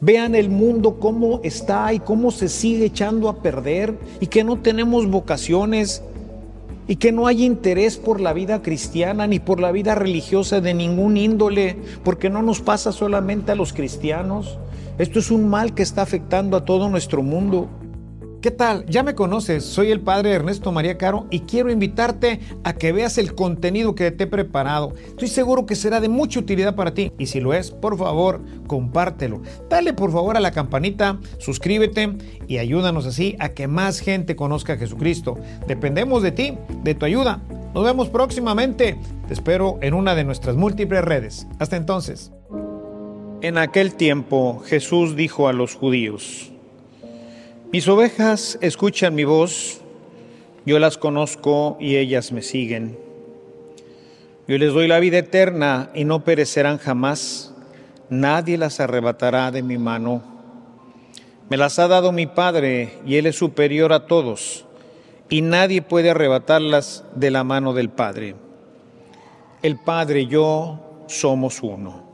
Vean el mundo cómo está y cómo se sigue echando a perder, y que no tenemos vocaciones, y que no hay interés por la vida cristiana ni por la vida religiosa de ningún índole, porque no nos pasa solamente a los cristianos. Esto es un mal que está afectando a todo nuestro mundo. ¿Qué tal? Ya me conoces, soy el padre Ernesto María Caro y quiero invitarte a que veas el contenido que te he preparado. Estoy seguro que será de mucha utilidad para ti, y si lo es, por favor, compártelo. Dale por favor a la campanita, suscríbete y ayúdanos así a que más gente conozca a Jesucristo. Dependemos de ti, de tu ayuda. Nos vemos próximamente. Te espero en una de nuestras múltiples redes. Hasta entonces. En aquel tiempo Jesús dijo a los judíos: mis ovejas escuchan mi voz, yo las conozco y ellas me siguen. Yo les doy la vida eterna y no perecerán jamás, nadie las arrebatará de mi mano. Me las ha dado mi Padre y Él es superior a todos, y nadie puede arrebatarlas de la mano del Padre. El Padre y yo somos uno.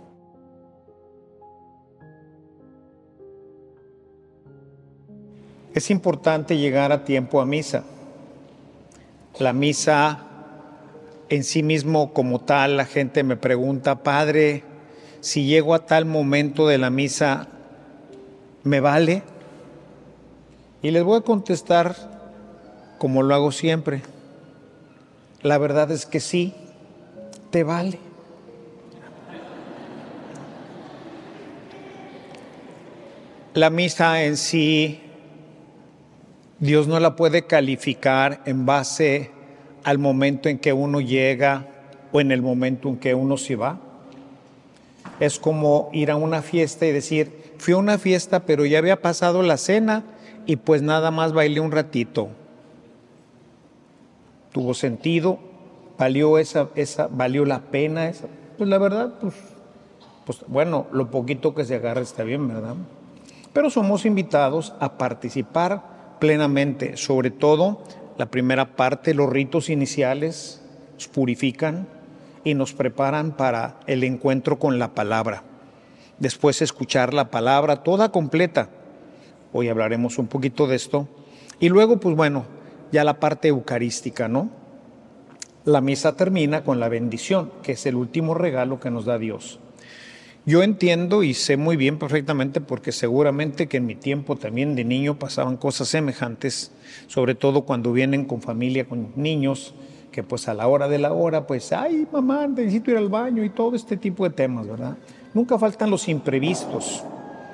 Es importante llegar a tiempo a misa. La misa en sí mismo como tal, la gente me pregunta: padre, si llego a tal momento de la misa, ¿me vale? Y les voy a contestar como lo hago siempre. La verdad es que sí, te vale. La misa en sí, Dios no la puede calificar en base al momento en que uno llega o en el momento en que uno se va. Es como ir a una fiesta y decir: fui a una fiesta, pero ya había pasado la cena y pues nada más bailé un ratito. ¿Tuvo sentido? ¿Valió valió la pena esa? Pues la verdad, pues bueno, lo poquito que se agarra está bien, ¿verdad? Pero somos invitados a participar plenamente, sobre todo la primera parte. Los ritos iniciales nos purifican y nos preparan para el encuentro con la palabra. Después escuchar la palabra toda completa. Hoy hablaremos un poquito de esto. Y luego, pues bueno, ya la parte eucarística, ¿no? La misa termina con la bendición, que es el último regalo que nos da Dios. Yo entiendo y sé muy bien perfectamente, porque seguramente que en mi tiempo también de niño pasaban cosas semejantes, sobre todo cuando vienen con familia, con niños, que pues a la hora de la hora, pues, ay mamá, necesito ir al baño, y todo este tipo de temas, ¿verdad? Nunca faltan los imprevistos.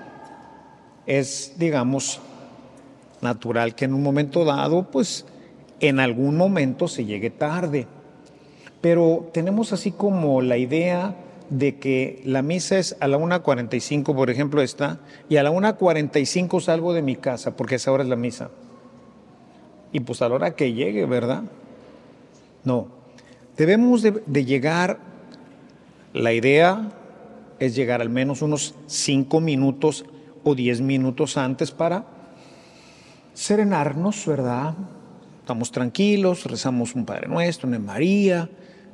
Es, digamos, natural que en un momento dado, pues, en algún momento se llegue tarde. Pero tenemos así como la idea de que la misa es a la 1:45, por ejemplo, y a la 1:45 salgo de mi casa, porque a esa hora es la misa. Y pues a la hora que llegue, ¿verdad? No, debemos de llegar, la idea es llegar al menos unos 5 minutos o 10 minutos antes para serenarnos, ¿verdad? Estamos tranquilos, rezamos un Padre Nuestro, una María,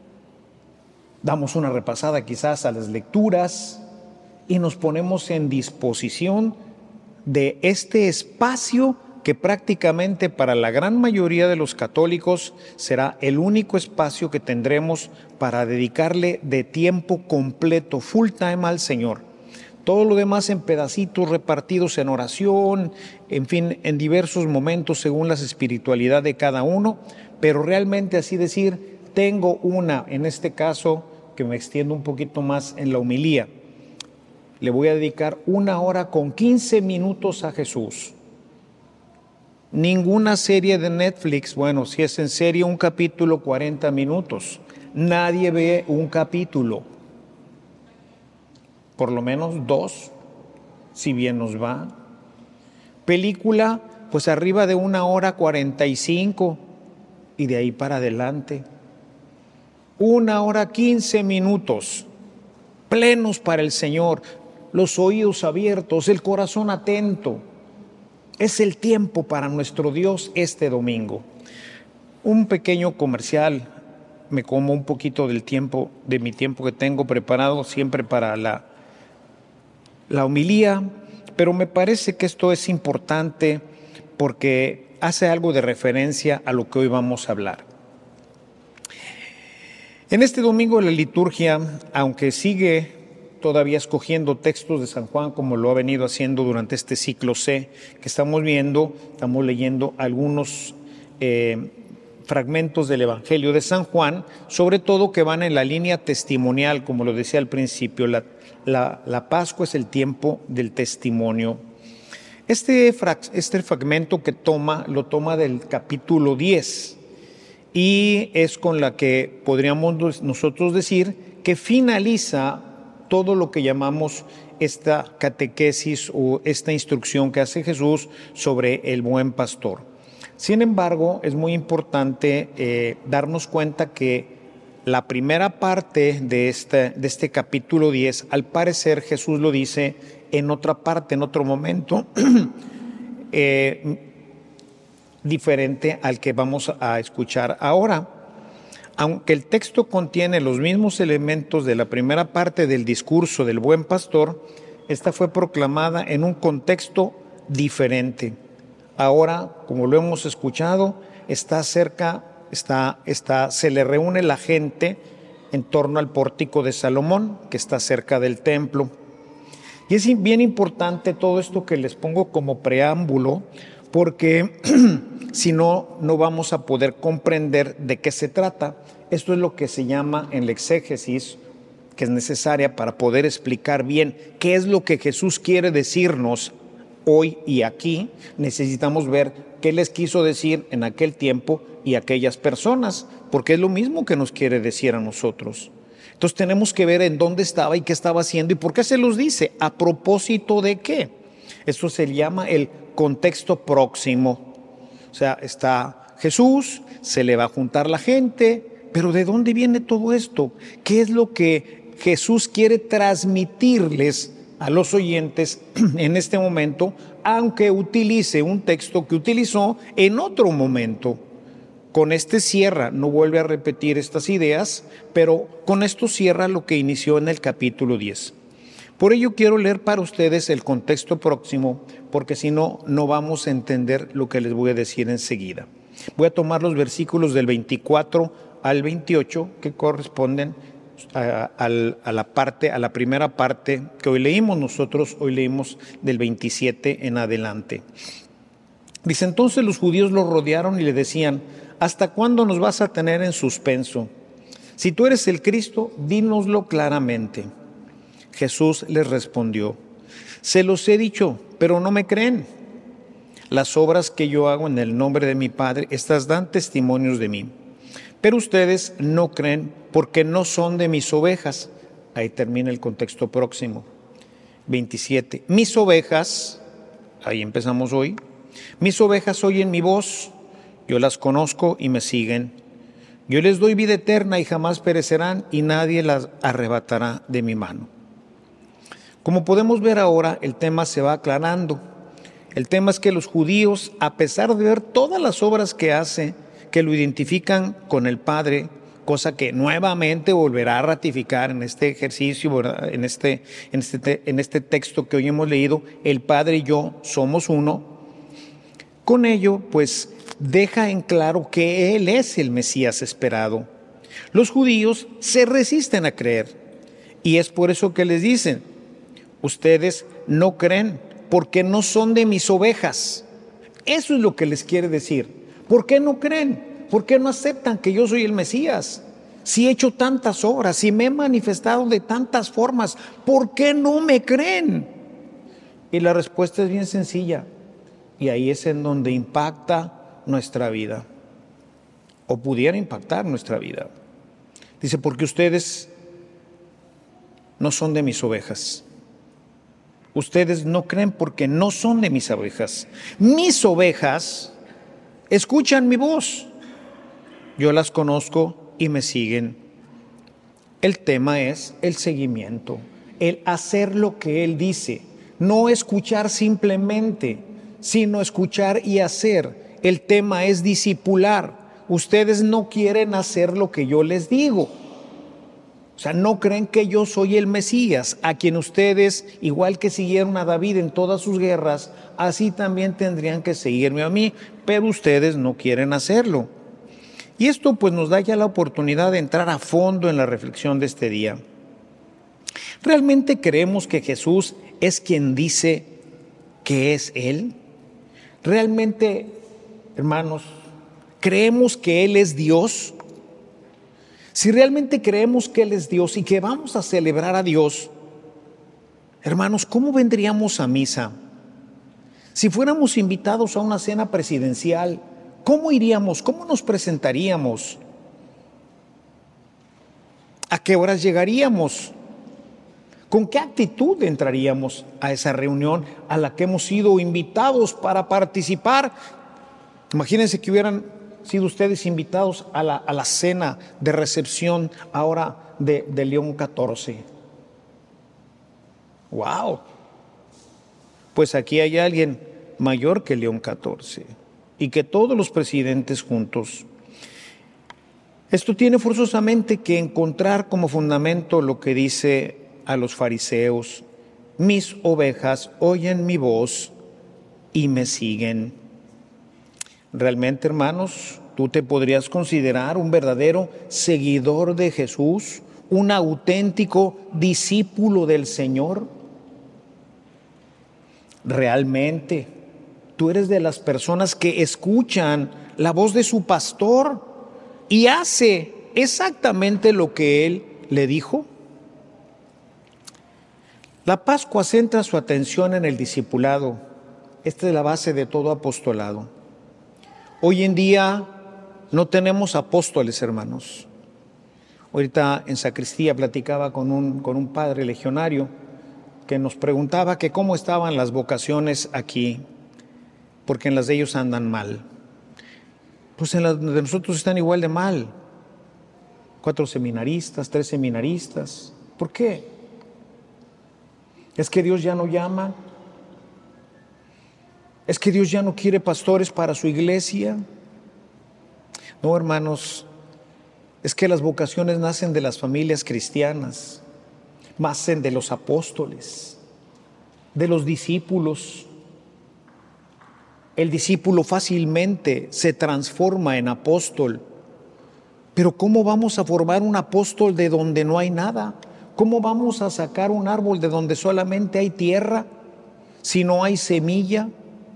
damos una repasada quizás a las lecturas y nos ponemos en disposición de este espacio que prácticamente para la gran mayoría de los católicos será el único espacio que tendremos para dedicarle de tiempo completo, full time al Señor. Todo lo demás en pedacitos repartidos en oración, en fin, en diversos momentos según la espiritualidad de cada uno, pero realmente así decir, tengo en este caso, que me extiendo un poquito más en la homilía, le voy a dedicar 1 hora con 15 minutos a Jesús. Ninguna serie de Netflix, bueno, si es en serie un capítulo 40 minutos, nadie ve un capítulo, por lo menos 2, si bien nos va. Película, pues arriba de 1:45 y de ahí para adelante. 1:15 minutos, plenos para el Señor, los oídos abiertos, el corazón atento. Es el tiempo para nuestro Dios este domingo. Un pequeño comercial, me como un poquito del tiempo, de mi tiempo que tengo preparado siempre para la homilía, pero me parece que esto es importante porque hace algo de referencia a lo que hoy vamos a hablar. En este domingo de la liturgia, aunque sigue todavía escogiendo textos de San Juan, como lo ha venido haciendo durante este ciclo C que estamos viendo, estamos leyendo algunos fragmentos del Evangelio de San Juan, sobre todo que van en la línea testimonial, como lo decía al principio, la Pascua es el tiempo del testimonio. Este fragmento que lo toma del capítulo 10 y es con la que podríamos nosotros decir que finaliza todo lo que llamamos esta catequesis o esta instrucción que hace Jesús sobre el buen pastor. Sin embargo, es muy importante darnos cuenta que la primera parte de este capítulo 10, al parecer Jesús lo dice en otra parte, en otro momento, diferente al que vamos a escuchar ahora. Aunque el texto contiene los mismos elementos de la primera parte del discurso del buen pastor, esta fue proclamada en un contexto diferente. Ahora, como lo hemos escuchado, se le reúne la gente en torno al pórtico de Salomón, que está cerca del templo. Y es bien importante todo esto que les pongo como preámbulo, porque si no, no vamos a poder comprender de qué se trata. Esto es lo que se llama en la exégesis, que es necesaria para poder explicar bien qué es lo que Jesús quiere decirnos hoy y aquí. Necesitamos ver qué les quiso decir en aquel tiempo y aquellas personas, porque es lo mismo que nos quiere decir a nosotros. Entonces tenemos que ver en dónde estaba y qué estaba haciendo y por qué se los dice, a propósito de qué. Esto se llama el contexto próximo. O sea, está Jesús, se le va a juntar la gente, pero ¿de dónde viene todo esto? ¿Qué es lo que Jesús quiere transmitirles a los oyentes en este momento, aunque utilice un texto que utilizó en otro momento? Con este cierra, no vuelve a repetir estas ideas, pero con esto cierra lo que inició en el capítulo 10. Por ello quiero leer para ustedes el contexto próximo, porque si no, no vamos a entender lo que les voy a decir enseguida. Voy a tomar los versículos del 24 al 28 que corresponden a la primera parte que hoy leímos. Nosotros hoy leímos del 27 en adelante. Dice: entonces los judíos lo rodearon y le decían: ¿hasta cuándo nos vas a tener en suspenso? Si tú eres el Cristo, dínoslo claramente. Jesús les respondió: se los he dicho, pero no me creen. Las obras que yo hago en el nombre de mi Padre, estas dan testimonios de mí. Pero ustedes no creen porque no son de mis ovejas. Ahí termina el contexto próximo. 27. Mis ovejas, ahí empezamos hoy, mis ovejas oyen mi voz, yo las conozco y me siguen. Yo les doy vida eterna y jamás perecerán y nadie las arrebatará de mi mano. Como podemos ver ahora, el tema se va aclarando. El tema es que los judíos, a pesar de ver todas las obras que hace, que lo identifican con el Padre, cosa que nuevamente volverá a ratificar en este ejercicio, ¿verdad? En este texto que hoy hemos leído, el Padre y yo somos uno. Con ello, pues, deja en claro que Él es el Mesías esperado. Los judíos se resisten a creer, y es por eso que les dicen: ustedes no creen porque no son de mis ovejas. Eso es lo que les quiere decir. ¿Por qué no creen? ¿Por qué no aceptan que yo soy el Mesías? Si he hecho tantas obras, si me he manifestado de tantas formas, ¿por qué no me creen? Y la respuesta es bien sencilla, y ahí es en donde impacta nuestra vida, o pudiera impactar nuestra vida. Dice: porque ustedes no son de mis ovejas. Ustedes no creen porque no son de mis ovejas. Mis ovejas escuchan mi voz. Yo las conozco y me siguen. El tema es el seguimiento, el hacer lo que Él dice. No escuchar simplemente, sino escuchar y hacer. El tema es discipular. Ustedes no quieren hacer lo que yo les digo. O sea, no creen que yo soy el Mesías, a quien ustedes, igual que siguieron a David en todas sus guerras, así también tendrían que seguirme a mí, pero ustedes no quieren hacerlo. Y esto pues nos da ya la oportunidad de entrar a fondo en la reflexión de este día. ¿Realmente creemos que Jesús es quien dice que es Él? ¿Realmente, hermanos, creemos que Él es Dios? Si realmente creemos que Él es Dios y que vamos a celebrar a Dios, hermanos, ¿cómo vendríamos a misa? Si fuéramos invitados a una cena presidencial, ¿cómo iríamos? ¿Cómo nos presentaríamos? ¿A qué horas llegaríamos? ¿Con qué actitud entraríamos a esa reunión a la que hemos sido invitados para participar? Imagínense que hubieran sido ustedes invitados a la cena de recepción ahora de León XIV. ¡Wow! Pues aquí hay alguien mayor que León XIV y que todos los presidentes juntos. Esto tiene forzosamente que encontrar como fundamento lo que dice a los fariseos: mis ovejas oyen mi voz y me siguen. Realmente, hermanos, tú te podrías considerar un verdadero seguidor de Jesús, un auténtico discípulo del Señor. Realmente, tú eres de las personas que escuchan la voz de su pastor y hace exactamente lo que él le dijo. La Pascua centra su atención en el discipulado. Esta es la base de todo apostolado. Hoy en día no tenemos apóstoles, hermanos. Ahorita en sacristía platicaba con un padre legionario que nos preguntaba que cómo estaban las vocaciones aquí, porque en las de ellos andan mal. Pues en las de nosotros están igual de mal. 4 seminaristas, 3 seminaristas. ¿Por qué? ¿Es que Dios ya no llama? ¿Es que Dios ya no quiere pastores para su iglesia? No, hermanos, es que las vocaciones nacen de las familias cristianas, nacen de los apóstoles, de los discípulos. El discípulo fácilmente se transforma en apóstol, pero ¿cómo vamos a formar un apóstol de donde no hay nada? ¿Cómo vamos a sacar un árbol de donde solamente hay tierra, si no hay semilla?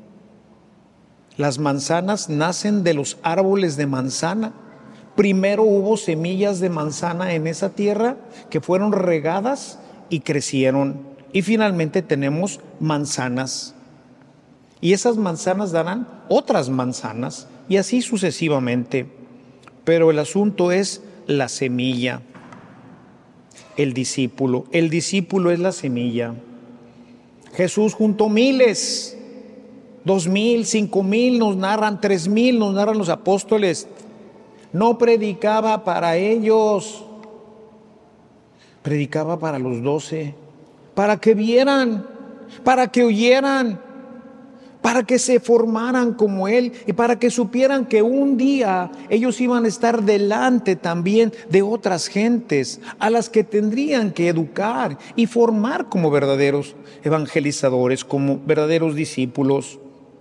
Las manzanas nacen de los árboles de manzana. Primero hubo semillas de manzana en esa tierra que fueron regadas y crecieron. Y finalmente tenemos manzanas. Y esas manzanas darán otras manzanas y así sucesivamente. Pero el asunto es la semilla. El discípulo es la semilla. Jesús juntó miles, 2,000, 5,000 nos narran, 3,000 nos narran los apóstoles. No predicaba para ellos, predicaba para los 12, para que vieran, para que oyeran, para que se formaran como Él y para que supieran que un día ellos iban a estar delante también de otras gentes a las que tendrían que educar y formar como verdaderos evangelizadores, como verdaderos discípulos.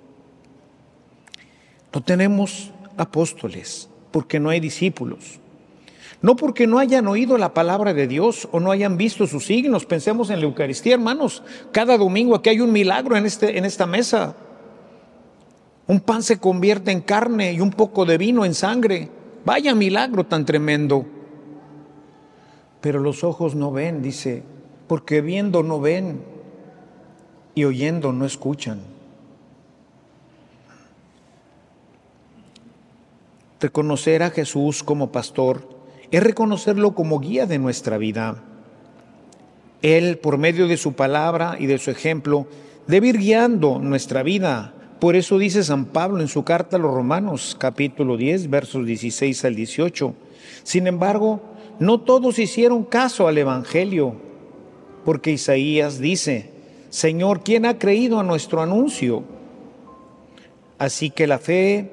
No tenemos apóstoles porque no hay discípulos. No porque no hayan oído la palabra de Dios o no hayan visto sus signos. Pensemos en la Eucaristía, hermanos. Cada domingo aquí hay un milagro en esta mesa. Un pan se convierte en carne y un poco de vino en sangre. Vaya milagro tan tremendo. Pero los ojos no ven, dice, porque viendo no ven y oyendo no escuchan. Reconocer a Jesús como pastor es reconocerlo como guía de nuestra vida. Él, por medio de su palabra y de su ejemplo, debe ir guiando nuestra vida. Por eso dice San Pablo en su carta a los Romanos, capítulo 10, versos 16 al 18. Sin embargo, no todos hicieron caso al Evangelio, porque Isaías dice: Señor, ¿quién ha creído a nuestro anuncio? Así que la fe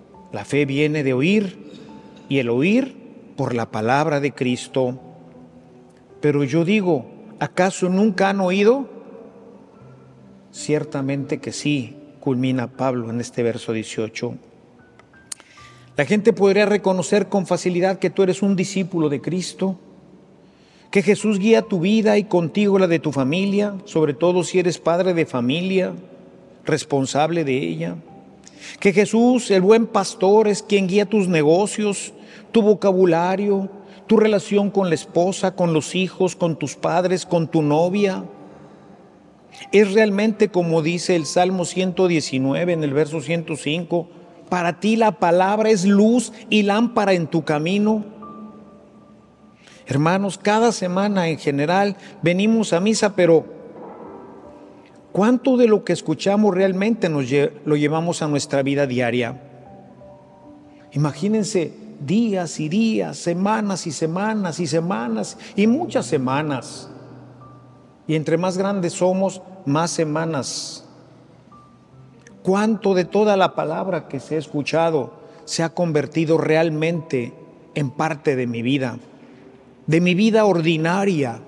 viene de oír, y el oír por la palabra de Cristo. Pero yo digo, ¿acaso nunca han oído? Ciertamente que sí, culmina Pablo en este verso 18. La gente podría reconocer con facilidad que tú eres un discípulo de Cristo, que Jesús guía tu vida y contigo la de tu familia, sobre todo si eres padre de familia, responsable de ella. Que Jesús, el buen pastor, es quien guía tus negocios, tu vocabulario, tu relación con la esposa, con los hijos, con tus padres, con tu novia. Es realmente como dice el Salmo 119 en el verso 105, para ti la palabra es luz y lámpara en tu camino. Hermanos, cada semana en general venimos a misa, pero ¿cuánto de lo que escuchamos realmente lo llevamos a nuestra vida diaria? Imagínense días y días, semanas y semanas y semanas y muchas semanas. Y entre más grandes somos, más semanas. ¿Cuánto de toda la palabra que se ha escuchado se ha convertido realmente en parte de mi vida ordinaria?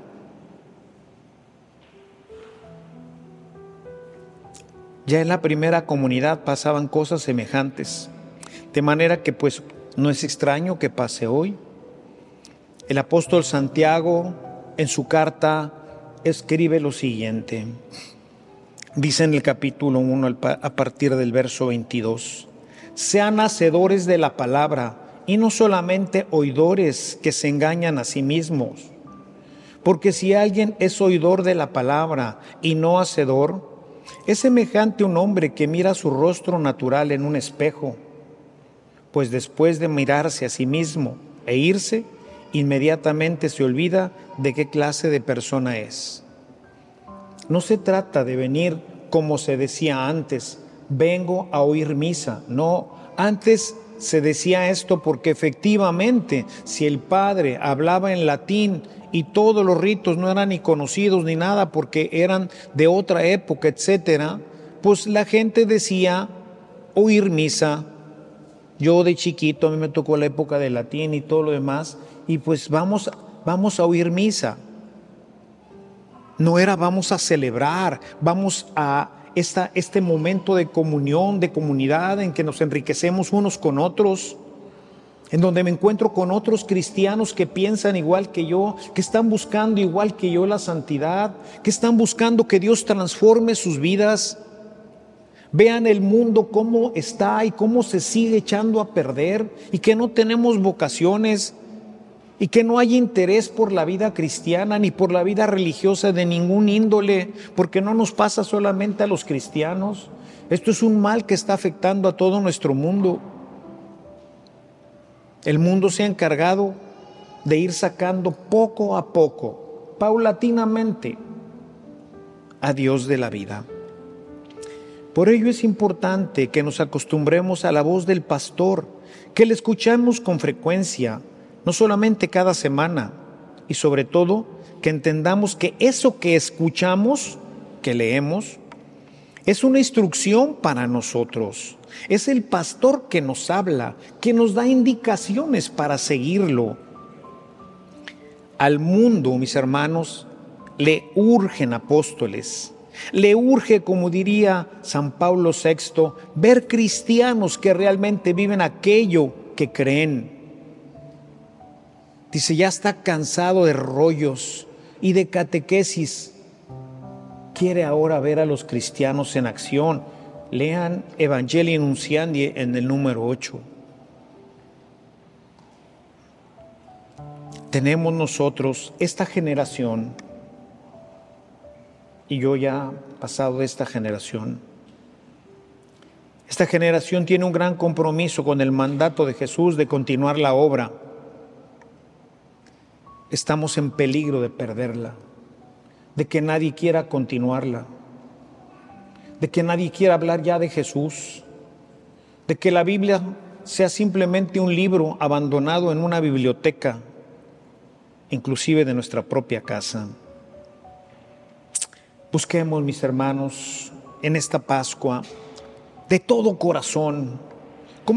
Ya en la primera comunidad pasaban cosas semejantes, de manera que pues no es extraño que pase hoy. El apóstol Santiago en su carta escribe lo siguiente. Dice en el capítulo 1 a partir del verso 22. Sean hacedores de la palabra y no solamente oidores que se engañan a sí mismos. Porque si alguien es oidor de la palabra y no hacedor, es semejante a un hombre que mira su rostro natural en un espejo, pues después de mirarse a sí mismo e irse, inmediatamente se olvida de qué clase de persona es. No se trata de venir como se decía antes, vengo a oír misa. No, antes se decía esto porque efectivamente, si el padre hablaba en latín y todos los ritos no eran ni conocidos ni nada porque eran de otra época, etcétera, pues la gente decía oír misa. Yo de chiquito, a mí me tocó la época del latín y todo lo demás, y pues vamos a oír misa. No era vamos a celebrar, vamos a este momento de comunión, de comunidad, en que nos enriquecemos unos con otros, en donde me encuentro con otros cristianos que piensan igual que yo, que están buscando igual que yo la santidad, que están buscando que Dios transforme sus vidas. Vean el mundo cómo está y cómo se sigue echando a perder, y que no tenemos vocaciones, y que no hay interés por la vida cristiana ni por la vida religiosa de ningún índole, porque no nos pasa solamente a los cristianos. Esto es un mal que está afectando a todo nuestro mundo. El mundo se ha encargado de ir sacando poco a poco, paulatinamente, a Dios de la vida. Por ello es importante que nos acostumbremos a la voz del pastor, que le escuchamos con frecuencia, no solamente cada semana, y sobre todo que entendamos que eso que escuchamos, que leemos, es una instrucción para nosotros. Es el pastor que nos habla, que nos da indicaciones para seguirlo. Al mundo, mis hermanos, le urgen apóstoles. Le urge, como diría San Pablo VI, ver cristianos que realmente viven aquello que creen. Dice, ya está cansado de rollos y de catequesis. Quiere ahora ver a los cristianos en acción. Lean Evangelii Nuntiandi en el número 8. Tenemos nosotros esta generación, y yo ya pasado de esta generación. Esta generación tiene un gran compromiso con el mandato de Jesús de continuar la obra. Estamos en peligro de perderla, de que nadie quiera continuarla, de que nadie quiera hablar ya de Jesús, de que la Biblia sea simplemente un libro abandonado en una biblioteca, inclusive de nuestra propia casa. Busquemos, mis hermanos, en esta Pascua, de todo corazón,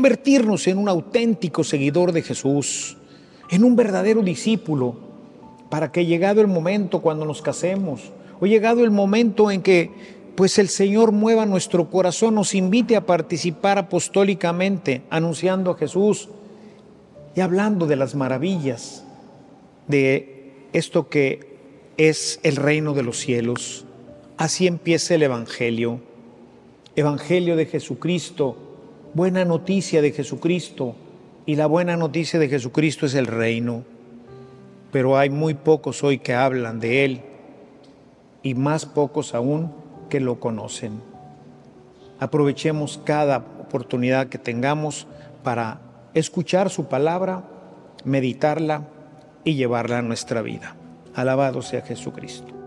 convertirnos en un auténtico seguidor de Jesús, en un verdadero discípulo, para que llegado el momento cuando nos casemos, o llegado el momento en que pues el Señor mueva nuestro corazón, nos invite a participar apostólicamente, anunciando a Jesús y hablando de las maravillas de esto que es el reino de los cielos. Así empieza el Evangelio de Jesucristo, buena noticia de Jesucristo, y la buena noticia de Jesucristo es el reino. Pero hay muy pocos hoy que hablan de Él, y más pocos aún que lo conocen. Aprovechemos cada oportunidad que tengamos para escuchar su palabra, meditarla y llevarla a nuestra vida. Alabado sea Jesucristo.